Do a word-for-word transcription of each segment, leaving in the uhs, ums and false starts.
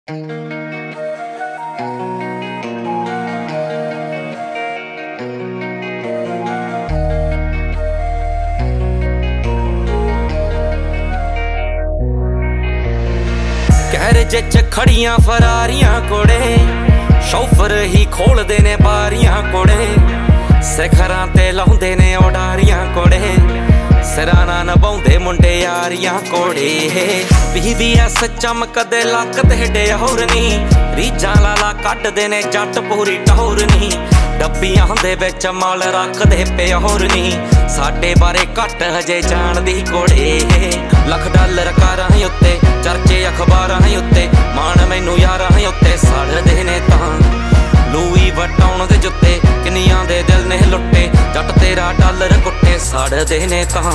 Garage च खड़ियां फरारियां कोड़े शौफर ही खोलदे ने बारियां कोड़े सिखरां ते लाउंदे ने उडारियां कोड़े सिराना नभाउंदे मुंडे यारियां कोड़े पी एस चमकदे लक ते डोर नी रीझां लाला कड्डदे ने जट पूरी टोर नी डब्बियां दे विच माल रखदे प्योर नी साडे बारे घट हजे जाणदी कोड़े लख डॉलर कारां उत्ते चर्चे अखबारां उत्ते मान मैनू यारां उत्ते सड़दे ने तां लूई वटाउण दे जुत्ते किन्नियां दे दिल ने लुट्टे जट तेरा डॉलर कुट्टे सड़दे ने तां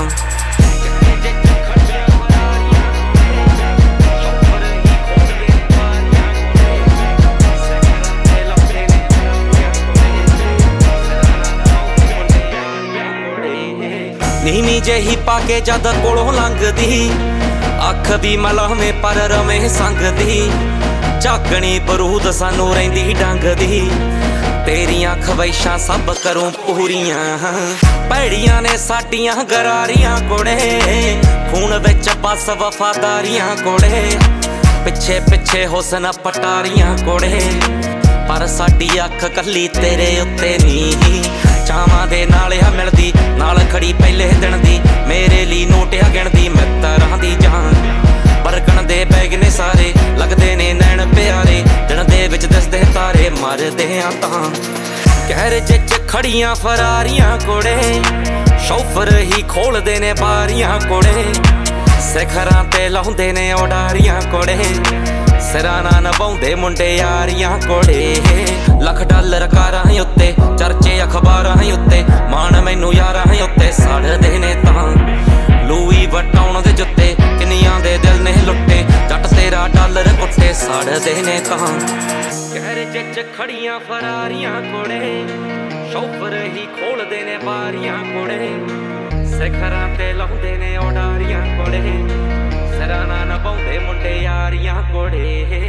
नीवी जेही पाके जद कोलों लंघदी अख भी मलहमे पर रमे संगदी झाकनी बरूद सानू रहिंदी डंगदी तेरियां ख्वाहिशां सब करूं पूरियां भैड़ियां ने साडियां गरारियां कोड़े खून विच बस वफादारियां कोड़े पिछे पिछे हुसन पटारियां कोड़े पर साडी अख कल्ली तेरे उत्ते नी चावां दे नाल आ मिलदी नाल खड़ी पहले दिन दी मेरे ली नोटिया गिणदी मित्तरां दी जान बरकण दे बैग ने सारे लगदे ने नैण प्यारे दिन दे विच दिसदे तारे मरदे आ तां गैरेज च खड़ियां फरारियां कोड़े शौफर ही खोलदे ने बारियां कोड़े सिखरां ते लाउंदे ने उडारियां कोड़े सिराना नभाउंदे मुंडे यारियां कोड़े लख डॉलर कारां उत्ते चर्चे अखबारां उत्ते मान मैनू यारां उत्ते सड़दे ने तां लूई वटाउण दे जुत्ते किन्नियां दे दिल ने लुट्टे जट तेरा डॉलर कुट्टे सड़दे ने तां गैरेज च खड़ियां फरारियां कोड़े शौफर ही खोलदे ने बारियां कोड़े सिखरां ते लाउंदे ने उडारियां कोड़े सिराना नभाउंदे मुंडे यारियां कोड़े।